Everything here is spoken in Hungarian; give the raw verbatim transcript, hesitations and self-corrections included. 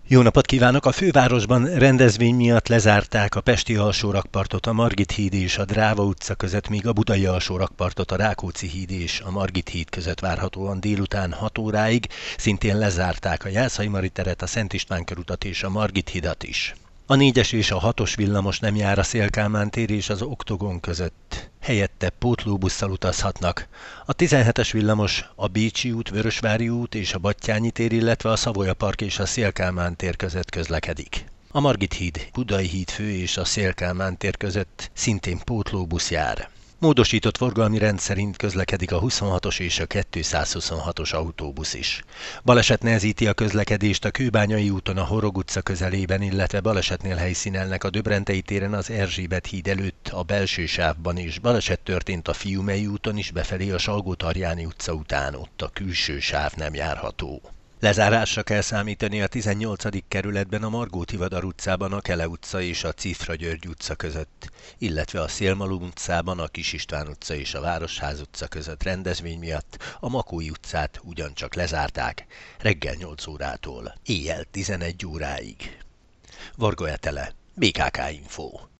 Jó napot kívánok! A fővárosban rendezvény miatt lezárták a pesti alsórakpartot a Margit híd és a Dráva utca között, míg a budai alsórakpartot a Rákóczi híd és a Margit híd között várhatóan délután hat óráig. Szintén lezárták a Jászai Mari teret, a Szent István körutat és a Margit hidat is. A négyes és a hatos villamos nem jár a Széll-Kálmán tér és az Oktogon között. Helyette pótlóbusszal utazhatnak. A tizenhetes villamos a Bécsi út, Vörösvári út és a Batthyány tér, illetve a Savoya Park és a Széll-Kálmán tér között közlekedik. A Margit híd, Budai híd fő és a Széll-Kálmán tér között szintén pótlóbusz jár. Módosított forgalmi rend szerint közlekedik a huszonhatos és a kétszázhuszonhatos autóbusz is. Baleset nehezíti a közlekedést a Kőbányai úton a Horog utca közelében, illetve balesetnél helyszínelnek a Döbrentei téren az Erzsébet híd előtt a belső sávban is. Baleset történt a Fiumei úton is befelé a Salgótarjáni utca után, ott a külső sáv nem járható. Lezárásra kell számítani a tizennyolcadik kerületben a Margó-Tivadar utcában a Kele utca és a Cifra György utca között, illetve a Szélmalom utcában a Kis István utca és a Városház utca között rendezvény miatt a Makói utcát ugyancsak lezárták reggel nyolc órától éjjel tizenegy óráig. Varga Etele, bé ká ká Info.